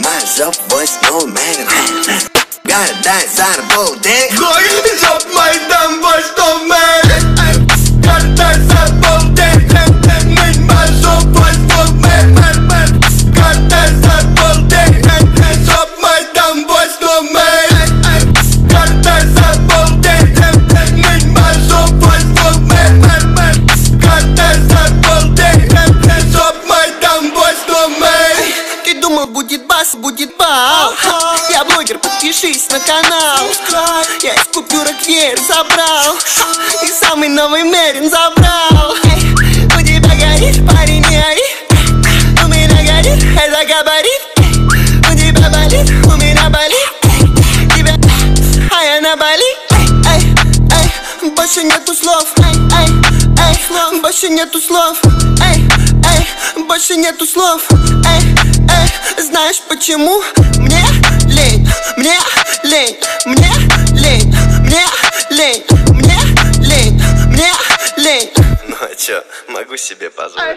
my job was no man. Gotta dance on a boat, dang. Job my damn was no man. Gotta dance on a boat, dang. My job was no man. Gotta dance on a boat, dang. Job my damn was no man. Gotta dance on a boat, dang. My job was no man. Gotta dance on a boat, dang. Job my damn was no man. Ты думал, будет бас, будет бал. Я блогер, подпишись на канал. Я из купюрок веер забрал и самый новый Мерин забрал. У тебя горит, парень, не ори. У меня горит, это габарит. У тебя болит, у меня болит. Тебя, а я на Бали. Больше нету слов. Больше нету слов. Больше нету слов. Знаешь почему? Мне лень, мне лень, мне лень, мне лень, мне лень, мне лень. Ну а чё, могу себе позволить.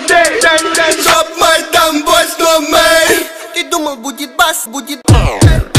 Job my damn was no man. Ты думал, будет бас, будет